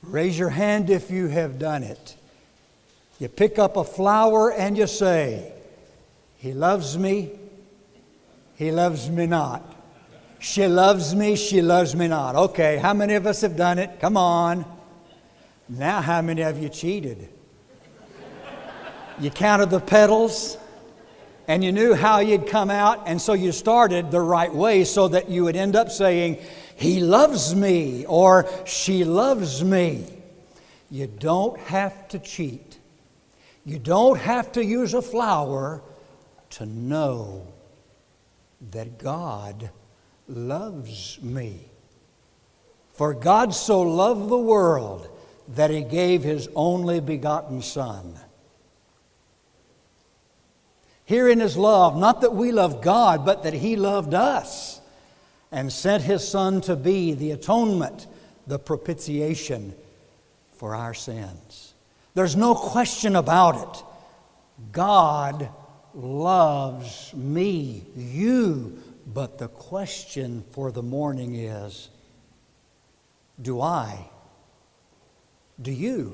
Raise your hand if you have done it. You pick up a flower and you say, He loves me, He loves me not. She loves me not. Okay, how many of us have done it? Come on. Now how many of you cheated? You counted the petals and you knew how you'd come out, and so you started the right way so that you would end up saying, He loves me or she loves me. You don't have to cheat. You don't have to use a flower to know that God loves me. For God so loved the world that He gave His only begotten Son. Herein is love, not that we love God, but that He loved us and sent His Son to be the atonement, the propitiation for our sins. There's no question about it. God loves me, you. But the question for the morning is, do I? Do you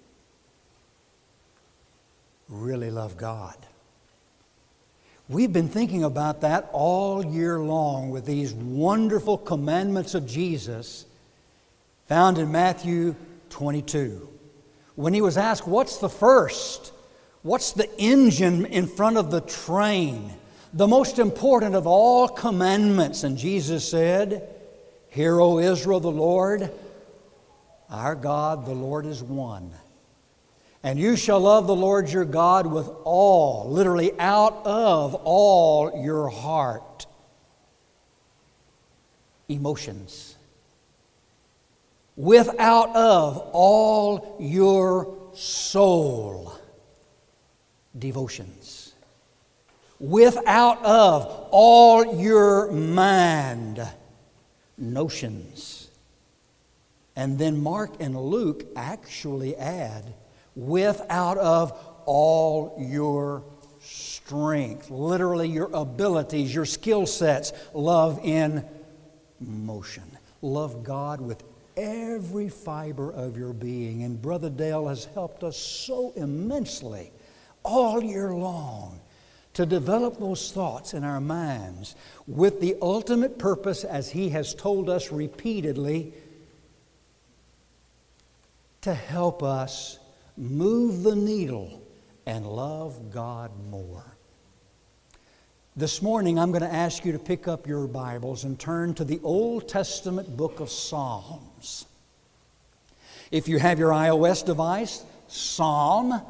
really love God? We've been thinking about that all year long with these wonderful commandments of Jesus found in Matthew 22. When He was asked, what's the first? What's the engine in front of the train? The most important of all commandments. And Jesus said, Hear, O Israel, the Lord, our God, the Lord is one. And you shall love the Lord your God with all, literally out of all your heart, emotions, with out of all your soul, devotions, with out of all your mind, notions. And then Mark and Luke actually add, with out of all your strength, literally your abilities, your skill sets, love in motion. Love God with every fiber of your being. And Brother Dale has helped us so immensely all year long to develop those thoughts in our minds with the ultimate purpose, as he has told us repeatedly, to help us move the needle and love God more. This morning I'm going to ask you to pick up your Bibles and turn to the Old Testament book of Psalms. If you have your iOS device, Psalm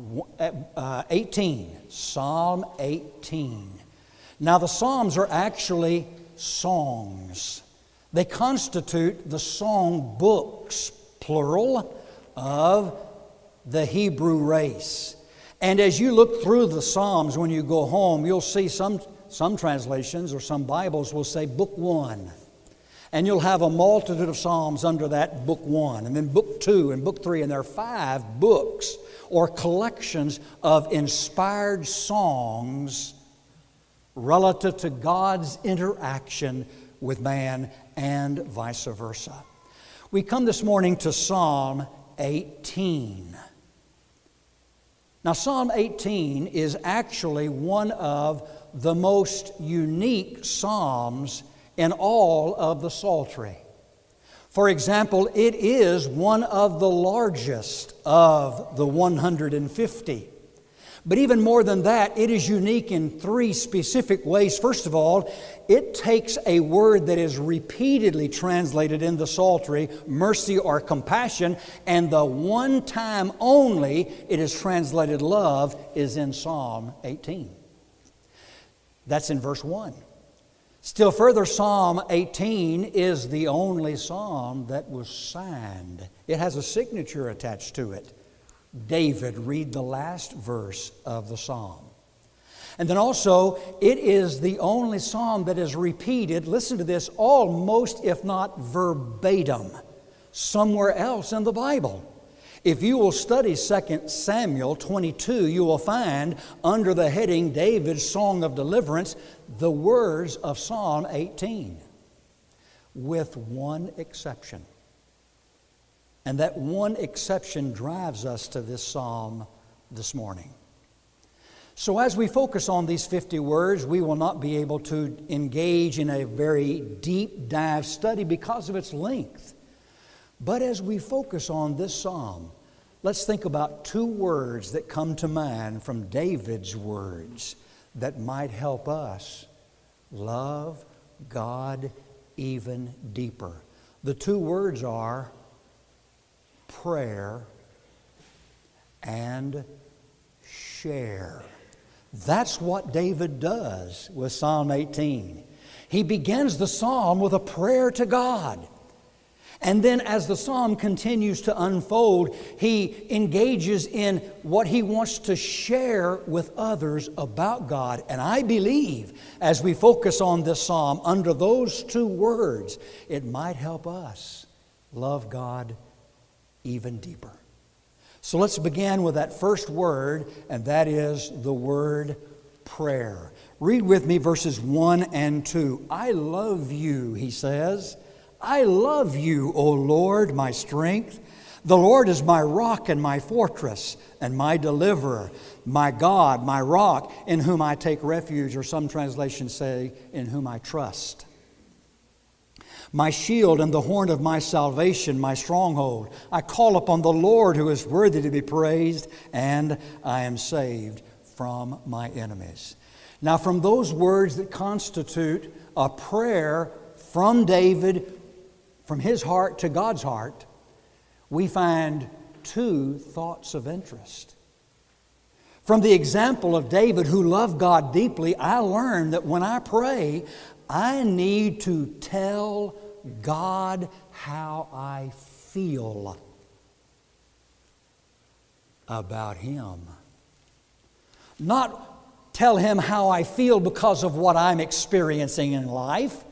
18. Psalm 18. Now the Psalms are actually songs. They constitute the song books, plural, of the Hebrew race. And as you look through the Psalms when you go home, you'll see some translations or some Bibles will say Book 1. And you'll have a multitude of Psalms under that Book 1. And then Book 2 and Book 3. And there are 5 books or collections of inspired songs relative to God's interaction with man and vice versa. We come this morning to Psalm 18. Now, Psalm 18 is actually one of the most unique psalms in all of the Psaltery. For example, it is one of the largest of the 150. But even more than that, it is unique in 3 specific ways. First of all, it takes a word that is repeatedly translated in the Psaltery, mercy or compassion, and the one time only it is translated love is in Psalm 18. That's in verse 1. Still further, Psalm 18 is the only psalm that was signed. It has a signature attached to it. David, read the last verse of the psalm. And then also, it is the only psalm that is repeated, listen to this, almost if not verbatim, somewhere else in the Bible. If you will study 2 Samuel 22, you will find under the heading David's Song of Deliverance, the words of Psalm 18, with one exception. And that one exception drives us to this psalm this morning. So as we focus on these 50 words, we will not be able to engage in a very deep dive study because of its length. But as we focus on this psalm, let's think about 2 words that come to mind from David's words that might help us love God even deeper. The 2 words are prayer and share. That's what David does with Psalm 18. He begins the psalm with a prayer to God. And then as the psalm continues to unfold, he engages in what he wants to share with others about God. And I believe as we focus on this psalm under those 2 words, it might help us love God even deeper. So let's begin with that first word, and that is the word prayer. Read with me verses 1 and 2. I love you, he says. I love you, O Lord, my strength. The Lord is my rock and my fortress and my deliverer, my God, my rock, in whom I take refuge, or some translations say, in whom I trust. My shield and the horn of my salvation, my stronghold. I call upon the Lord who is worthy to be praised, and I am saved from my enemies. Now, from those words that constitute a prayer from David, from his heart to God's heart, we find 2 thoughts of interest. From the example of David, who loved God deeply, I learned that when I pray, I need to tell God how I feel about Him. Not tell Him how I feel because of what I'm experiencing in life.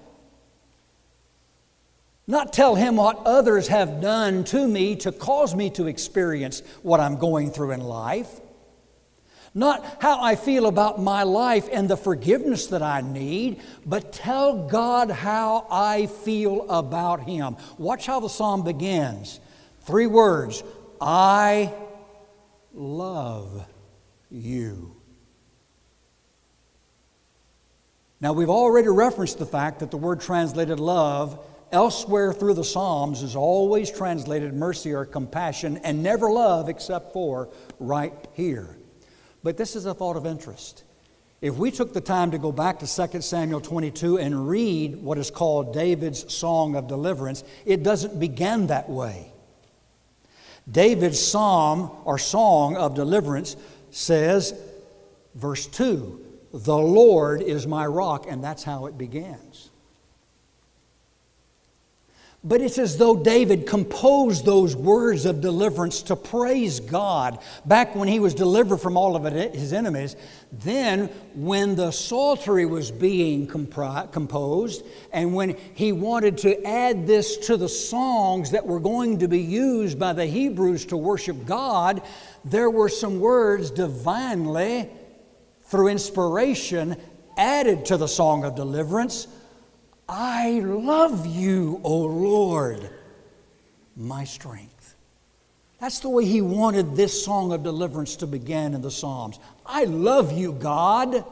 Not tell Him what others have done to me to cause me to experience what I'm going through in life. Not how I feel about my life and the forgiveness that I need, but tell God how I feel about Him. Watch how the psalm begins. 3 words. I love you. Now, we've already referenced the fact that the word translated love elsewhere through the Psalms is always translated mercy or compassion, and never love except for right here. But this is a thought of interest. If we took the time to go back to 2 Samuel 22 and read what is called David's Song of Deliverance, it doesn't begin that way. David's psalm or song of deliverance says, verse 2, the Lord is my rock, and that's how it begins. But it's as though David composed those words of deliverance to praise God back when he was delivered from all of his enemies. Then, when the psaltery was being composed, and when he wanted to add this to the songs that were going to be used by the Hebrews to worship God, there were some words divinely, through inspiration, added to the song of deliverance. I love you, O Lord, my strength. That's the way he wanted this song of deliverance to begin in the Psalms. I love you, God.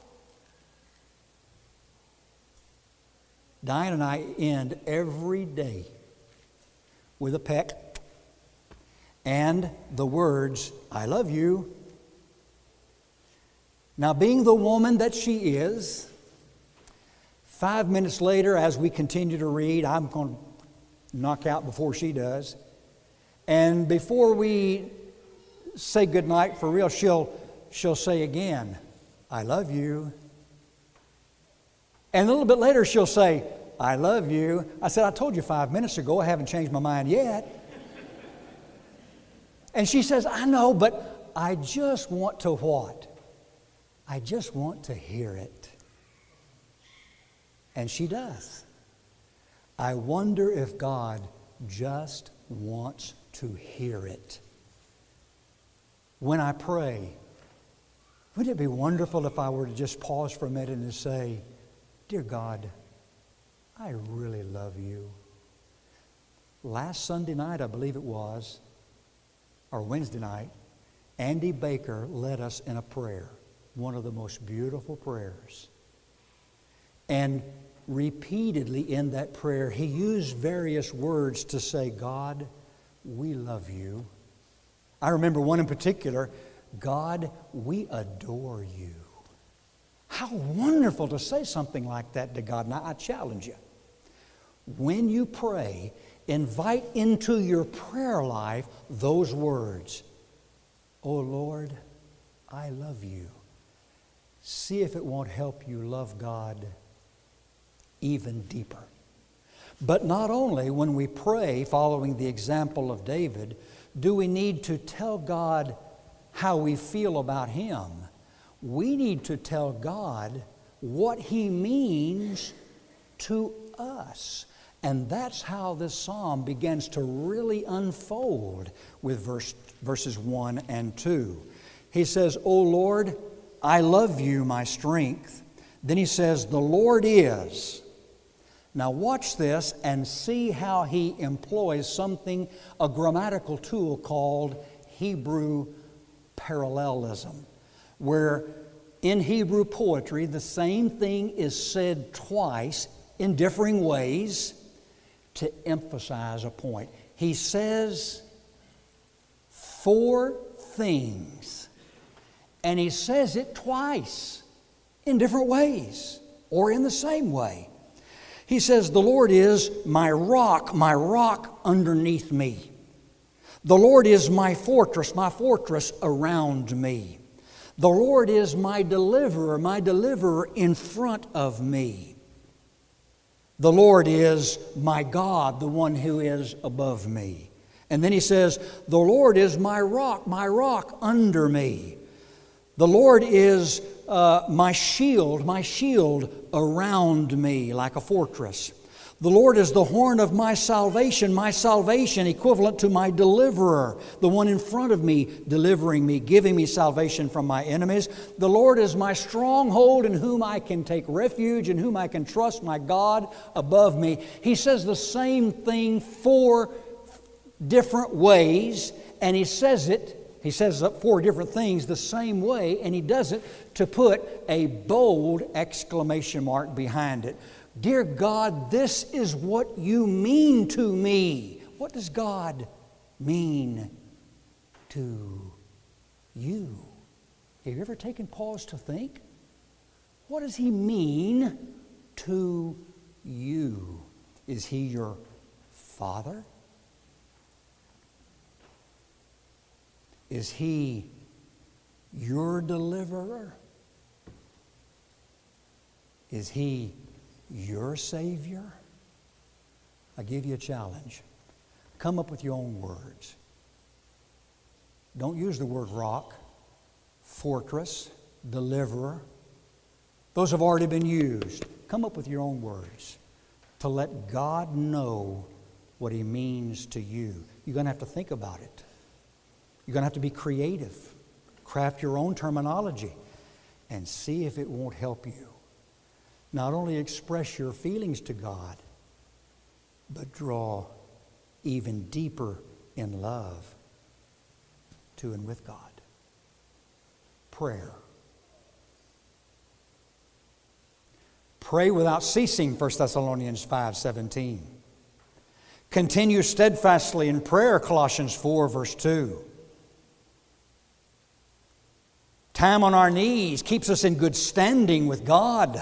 Diane and I end every day with a peck and the words, I love you. Now, being the woman that she is, 5 minutes later, as we continue to read, I'm going to knock out before she does. And before we say goodnight for real, she'll say again, I love you. And a little bit later, she'll say, I love you. I said, I told you 5 minutes ago, I haven't changed my mind yet. And she says, I know, but I just want to what? I just want to hear it. And she does. I wonder if God just wants to hear it. When I pray, wouldn't it be wonderful if I were to just pause for a minute and say, Dear God, I really love you. last Sunday night, I believe it was, or Wednesday night, Andy Baker led us in a prayer, one of the most beautiful prayers. And repeatedly in that prayer, he used various words to say, God, we love you. I remember one in particular, God, we adore you. How wonderful to say something like that to God. Now, I challenge you. When you pray, invite into your prayer life those words. Oh Lord, I love you. See if it won't help you love God even deeper. But not only when we pray, following the example of David, do we need to tell God how we feel about Him. We need to tell God what He means to us. And that's how this psalm begins to really unfold with verses 1 and 2. He says, O Lord, I love you, my strength. Then he says, the Lord is. Now watch this and see how he employs something, a grammatical tool called Hebrew parallelism, where in Hebrew poetry the same thing is said twice in differing ways to emphasize a point. He says 4 things, and he says it twice in different ways or in the same way. He says, the Lord is my rock underneath me. The Lord is my fortress around me. The Lord is my deliverer in front of me. The Lord is my God, the one who is above me. And then he says, the Lord is my rock under me. The Lord is my shield around me like a fortress. The Lord is the horn of my salvation equivalent to my deliverer, the one in front of me, delivering me, giving me salvation from my enemies. The Lord is my stronghold in whom I can take refuge, in whom I can trust, my God above me. He says the same thing 4 different ways, and he says 4 different things the same way, and he does it to put a bold exclamation mark behind it. Dear God, this is what you mean to me. What does God mean to you? Have you ever taken pause to think? What does He mean to you? Is He your Father? Is He your deliverer? Is He your Savior? I give you a challenge. Come up with your own words. Don't use the word rock, fortress, deliverer. Those have already been used. Come up with your own words to let God know what He means to you. You're going to have to think about it. You're going to have to be creative. Craft your own terminology and see if it won't help you. Not only express your feelings to God, but draw even deeper in love to and with God. Prayer. Pray without ceasing, 1 Thessalonians 5:17. Continue steadfastly in prayer, Colossians 4, verse 2. Time on our knees keeps us in good standing with God.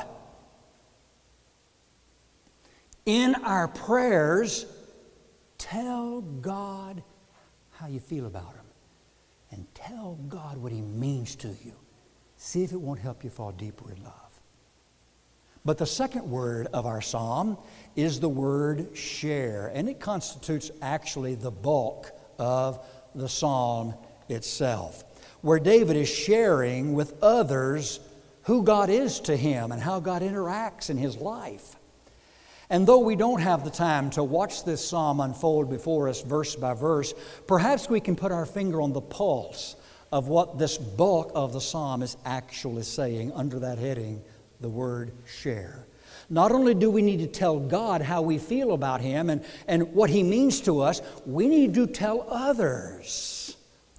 In our prayers, tell God how you feel about Him. And tell God what He means to you. See if it won't help you fall deeper in love. But the second word of our psalm is the word share. And it constitutes actually the bulk of the psalm itself, where David is sharing with others who God is to him and how God interacts in his life. And though we don't have the time to watch this psalm unfold before us verse by verse, perhaps we can put our finger on the pulse of what this bulk of the psalm is actually saying under that heading, the word share. Not only do we need to tell God how we feel about Him and what He means to us, we need to tell others.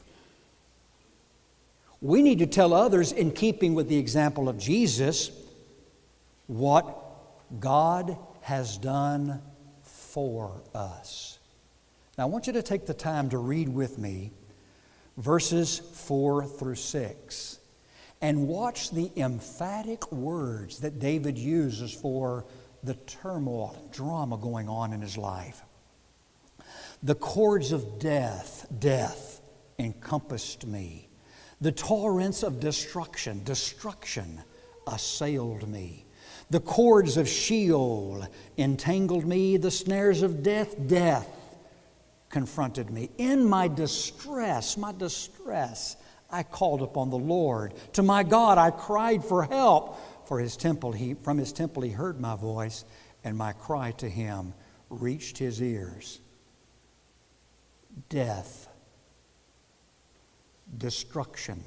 We need to tell others, in keeping with the example of Jesus, what God has done for us. Now, I want you to take the time to read with me verses 4 through 6 and watch the emphatic words that David uses for the turmoil and drama going on in his life. The cords of death encompassed me. The torrents of destruction assailed me. The cords of Sheol entangled me. The snares of death confronted me. In my distress, I called upon the Lord. To my God I cried for help. From his temple he heard my voice, and my cry to Him reached His ears. Death, destruction,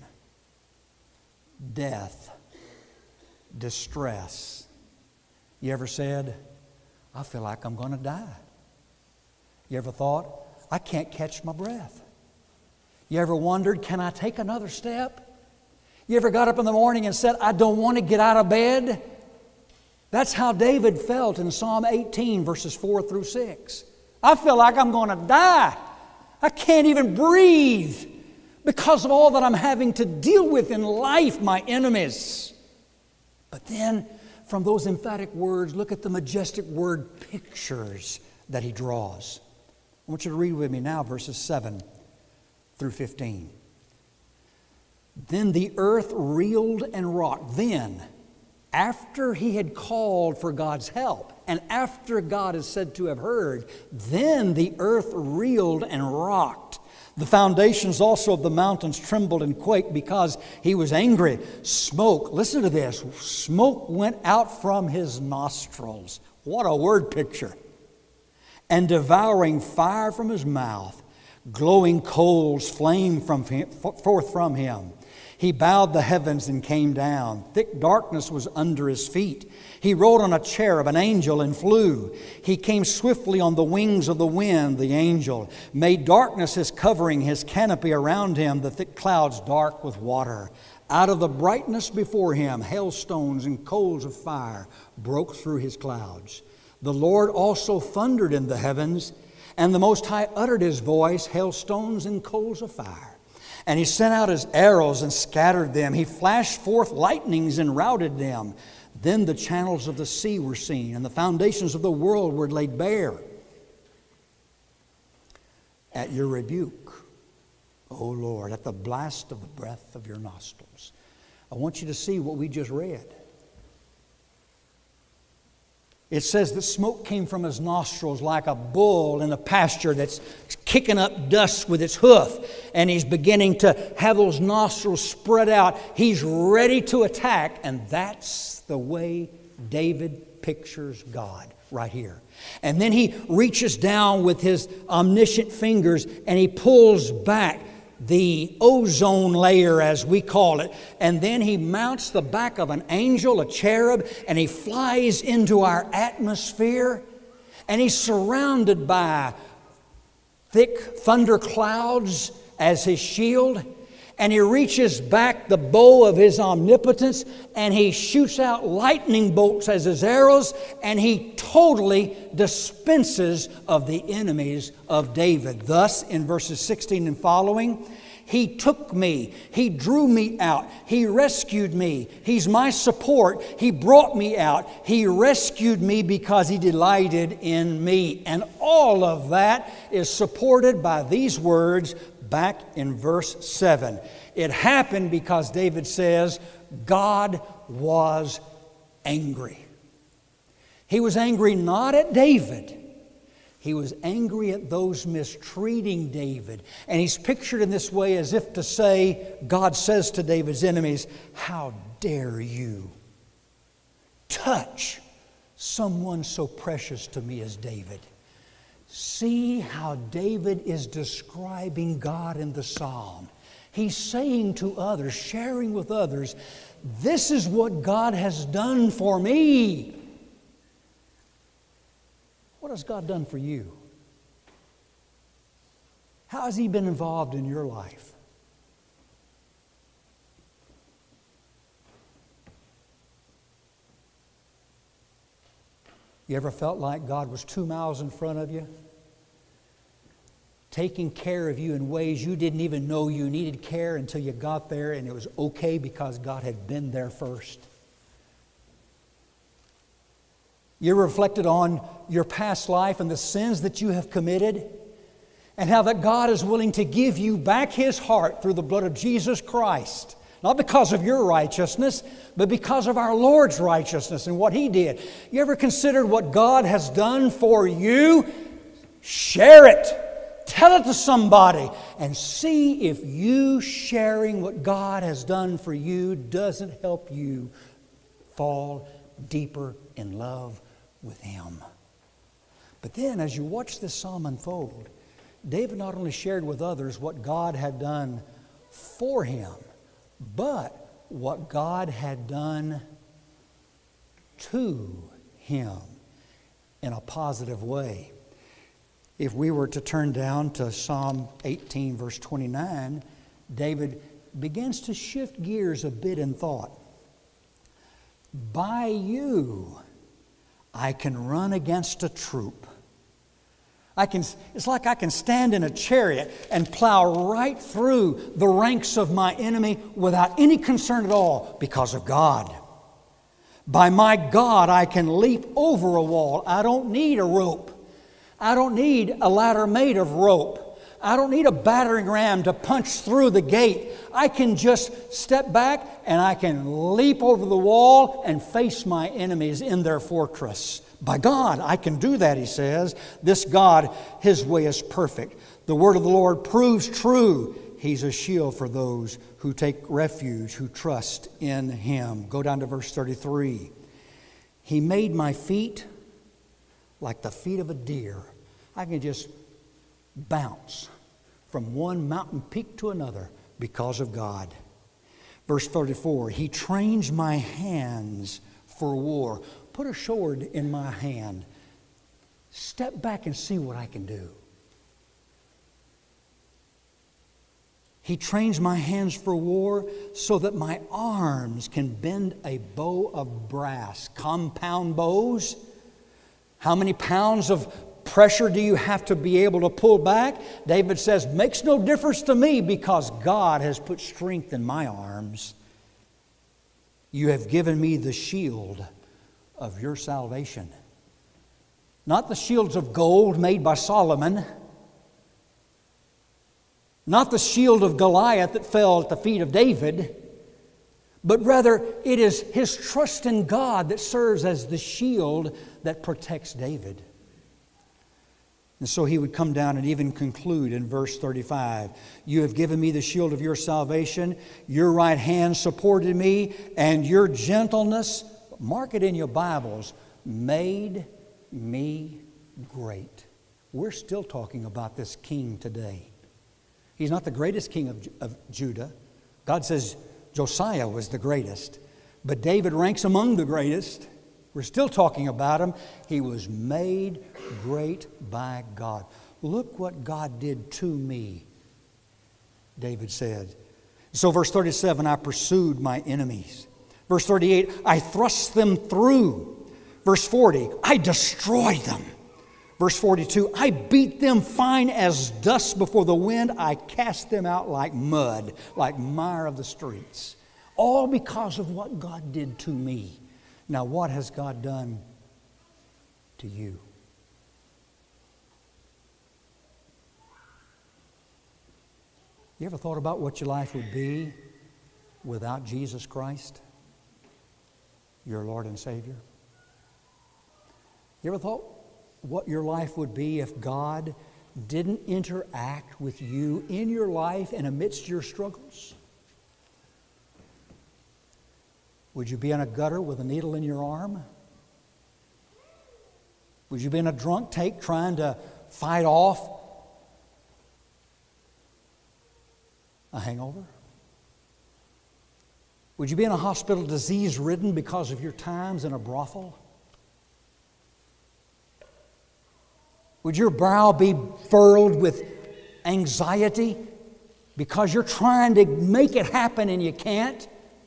death, distress. You ever said, I feel like I'm going to die? You ever thought, I can't catch my breath? You ever wondered, can I take another step? You ever got up in the morning and said, I don't want to get out of bed? That's how David felt in Psalm 18, verses 4 through 6. I feel like I'm going to die. I can't even breathe because of all that I'm having to deal with in life, my enemies. But then, from those emphatic words, look at the majestic word pictures that he draws. I want you to read with me now verses 7 through 15. Then the earth reeled and rocked. Then, after he had called for God's help, and after God is said to have heard, then the earth reeled and rocked. The foundations also of the mountains trembled and quaked because he was angry. Smoke, listen to this, smoke went out from his nostrils. What a word picture. And devouring fire from his mouth, glowing coals flamed forth from him. He bowed the heavens and came down. Thick darkness was under his feet. He rode on a cherub, an angel, and flew. He came swiftly on the wings of the wind, the angel. Made darkness his covering, his canopy around him, the thick clouds dark with water. Out of the brightness before him, hailstones and coals of fire broke through his clouds. The Lord also thundered in the heavens, and the Most High uttered his voice, hailstones and coals of fire. And he sent out his arrows and scattered them. He flashed forth lightnings and routed them. Then the channels of the sea were seen, and the foundations of the world were laid bare. At your rebuke, O Lord, at the blast of the breath of your nostrils. I want you to see what we just read. It says that smoke came from his nostrils like a bull in a pasture that's kicking up dust with its hoof. And he's beginning to have those nostrils spread out. He's ready to attack. And that's the way David pictures God right here. And then he reaches down with his omniscient fingers and he pulls back the ozone layer, as we call it. And then he mounts the back of an angel, a cherub, and he flies into our atmosphere. And he's surrounded by thick thunder clouds as his shield. And he reaches back the bow of his omnipotence and he shoots out lightning bolts as his arrows, and he totally dispenses of the enemies of David. Thus, in verses 16 and following, he took me, he drew me out, he rescued me, he's my support, he brought me out, he rescued me because he delighted in me. And all of that is supported by these words back in verse 7. It happened because David says, God was angry. He was angry not at David. He was angry at those mistreating David. And he's pictured in this way as if to say, God says to David's enemies, how dare you touch someone so precious to me as David? See how David is describing God in the psalm. He's saying to others, sharing with others, this is what God has done for me. What has God done for you? How has He been involved in your life? You ever felt like God was 2 miles in front of you, taking care of you in ways you didn't even know you needed care until you got there, and it was okay because God had been there first? You reflected on your past life and the sins that you have committed, and how that God is willing to give you back His heart through the blood of Jesus Christ. Not because of your righteousness, but because of our Lord's righteousness and what He did. You ever considered what God has done for you? Share it. Tell it to somebody. And see if you sharing what God has done for you doesn't help you fall deeper in love with Him. But then as you watch this psalm unfold, David not only shared with others what God had done for him, but what God had done to him in a positive way. If we were to turn down to Psalm 18, verse 29, David begins to shift gears a bit in thought. By you, I can run against a troop. It's like I can stand in a chariot and plow right through the ranks of my enemy without any concern at all because of God. By my God, I can leap over a wall. I don't need a rope. I don't need a ladder made of rope. I don't need a battering ram to punch through the gate. I can just step back and I can leap over the wall and face my enemies in their fortress. By God, I can do that, he says. This God, His way is perfect. The word of the Lord proves true. He's a shield for those who take refuge, who trust in Him. Go down to verse 33. He made my feet like the feet of a deer. I can just bounce from one mountain peak to another because of God. Verse 34, He trains my hands for war. Put a sword in my hand. Step back and see what I can do. He trains my hands for war so that my arms can bend a bow of brass. Compound bows. How many pounds of pressure do you have to be able to pull back? David says, makes no difference to me because God has put strength in my arms. You have given me the shield of your salvation. Not the shields of gold made by Solomon. Not the shield of Goliath that fell at the feet of David. But rather, it is his trust in God that serves as the shield that protects David. And so he would come down and even conclude in verse 35. You have given me the shield of your salvation. Your right hand supported me, and your gentleness, mark it in your Bibles, made me great. We're still talking about this king today. He's not the greatest king of Judah. God says Josiah was the greatest. But David ranks among the greatest. We're still talking about him. He was made great by God. Look what God did to me, David said. So verse 37, I pursued my enemies. Verse 38, I thrust them through. Verse 40, I destroyed them. Verse 42, I beat them fine as dust before the wind. I cast them out like mud, like mire of the streets. All because of what God did to me. Now, what has God done to you? You ever thought about what your life would be without Jesus Christ, your Lord and Savior? You ever thought what your life would be if God didn't interact with you in your life and amidst your struggles? Would you be in a gutter with a needle in your arm? Would you be in a drunk tank trying to fight off a hangover? Would you be in a hospital disease-ridden because of your times in a brothel? Would your brow be furrowed with anxiety because you're trying to make it happen and you can't?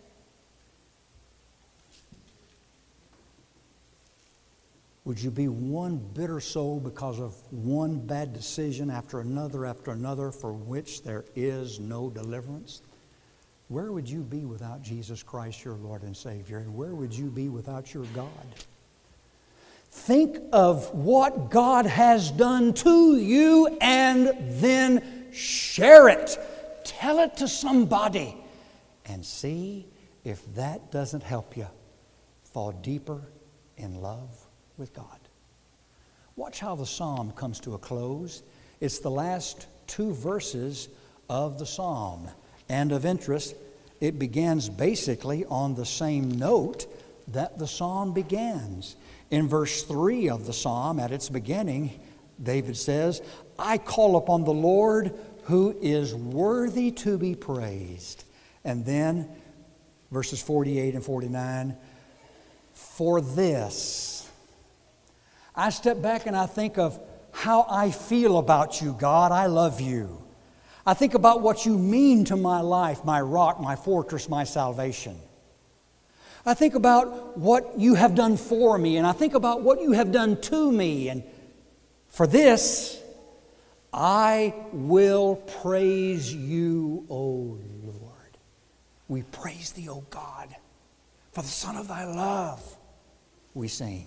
Would you be one bitter soul because of one bad decision after another for which there is no deliverance? Where would you be without Jesus Christ, your Lord and Savior? And where would you be without your God? Think of what God has done to you and then share it. Tell it to somebody and see if that doesn't help you fall deeper in love with God. Watch how the psalm comes to a close. It's the last two verses of the psalm. And of interest, it begins basically on the same note that the psalm begins. In verse 3 of the psalm, at its beginning, David says, I call upon the Lord who is worthy to be praised. And then, verses 48 and 49, for this. I step back and I think of how I feel about you, God. I love you. I think about what you mean to my life, my rock, my fortress, my salvation. I think about what you have done for me, and I think about what you have done to me. And for this, I will praise you, O Lord. We praise thee, O God, for the Son of thy love, we sing.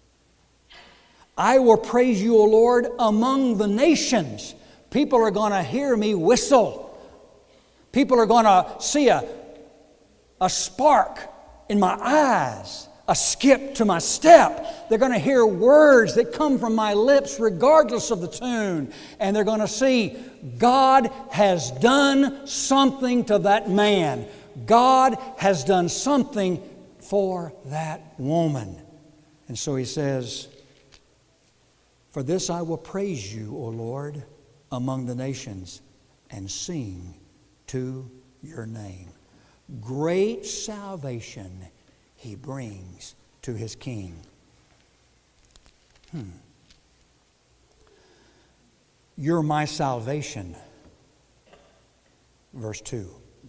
I will praise you, O Lord, among the nations. People are going to hear me whistle. People are going to see a spark in my eyes, a skip to my step. They're going to hear words that come from my lips regardless of the tune. And they're going to see God has done something to that man. God has done something for that woman. And so he says, for this I will praise you, O Lord, among the nations, and sing to your name. Great salvation he brings to his king. You're my salvation. Verse 2.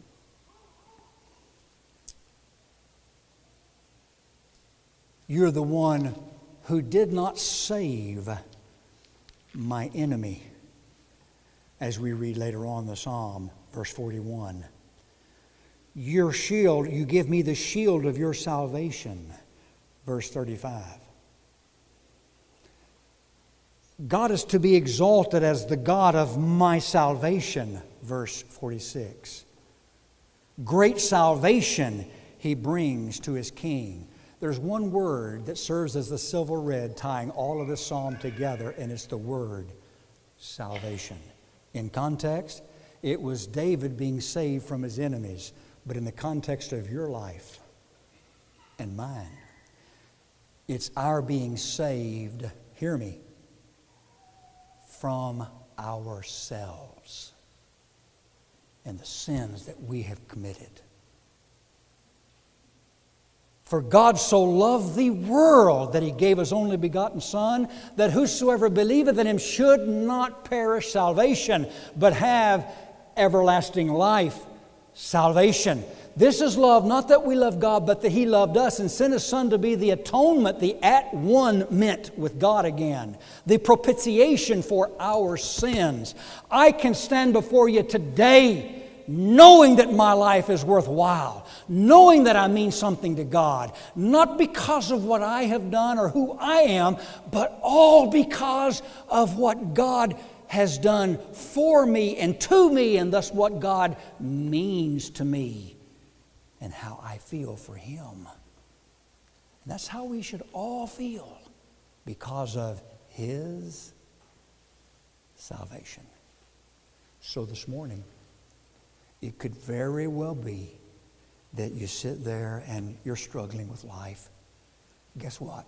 You're the one who did not save my enemy, as we read later on in the psalm, verse 41. Your shield, you give me the shield of your salvation, verse 35. God is to be exalted as the God of my salvation, verse 46. Great salvation he brings to his king. There's one word that serves as the silver red tying all of this psalm together, and it's the word salvation. In context, it was David being saved from his enemies, but in the context of your life and mine, it's our being saved, hear me, from ourselves and the sins that we have committed. For God so loved the world that he gave his only begotten Son, that whosoever believeth in him should not perish salvation, but have everlasting life. Salvation. This is love, not that we love God, but that he loved us and sent his Son to be the atonement, the at-one-ment with God again, the propitiation for our sins. I can stand before you today knowing that my life is worthwhile, knowing that I mean something to God, not because of what I have done or who I am, but all because of what God has done for me and to me, and thus what God means to me and how I feel for him. And that's how we should all feel because of his salvation. So this morning, it could very well be that you sit there and you're struggling with life. Guess what?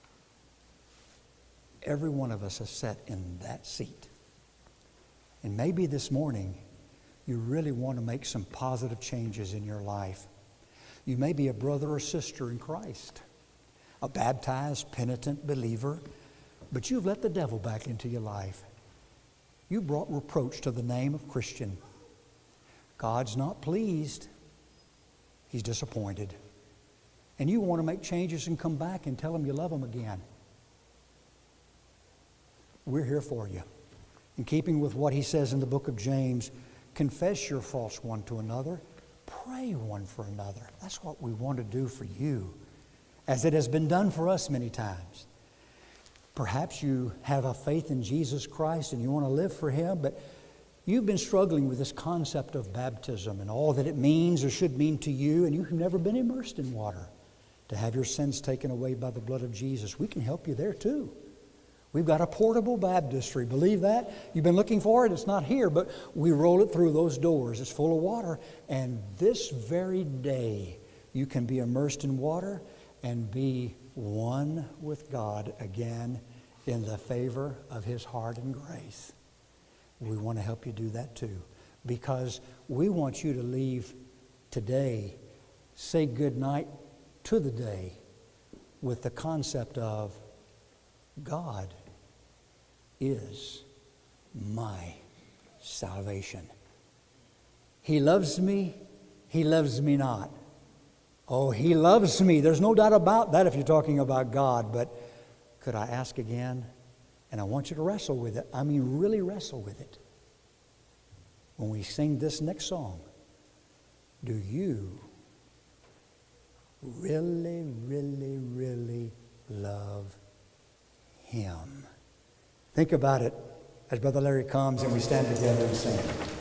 Every one of us has sat in that seat. And maybe this morning, you really want to make some positive changes in your life. You may be a brother or sister in Christ, a baptized, penitent believer, but you've let the devil back into your life. You brought reproach to the name of Christian. God's not pleased. He's disappointed. And you want to make changes and come back and tell him you love him again. We're here for you. In keeping with what he says in the book of James, confess your faults one to another. Pray one for another. That's what we want to do for you, as it has been done for us many times. Perhaps you have a faith in Jesus Christ and you want to live for him, but you've been struggling with this concept of baptism and all that it means or should mean to you, and you've never been immersed in water to have your sins taken away by the blood of Jesus. We can help you there too. We've got a portable baptistry. Believe that? You've been looking for it? It's not here, but we roll it through those doors. It's full of water. And this very day, you can be immersed in water and be one with God again in the favor of his heart and grace. We want to help you do that too, because we want you to leave today, say good night to the day with the concept of God is my salvation. He loves me. He loves me not. Oh, he loves me. There's no doubt about that if you're talking about God. But could I ask again? And I want you to wrestle with it. I mean, really wrestle with it. When we sing this next song, do you really, really, really love him? Think about it as Brother Larry comes and we stand together and sing.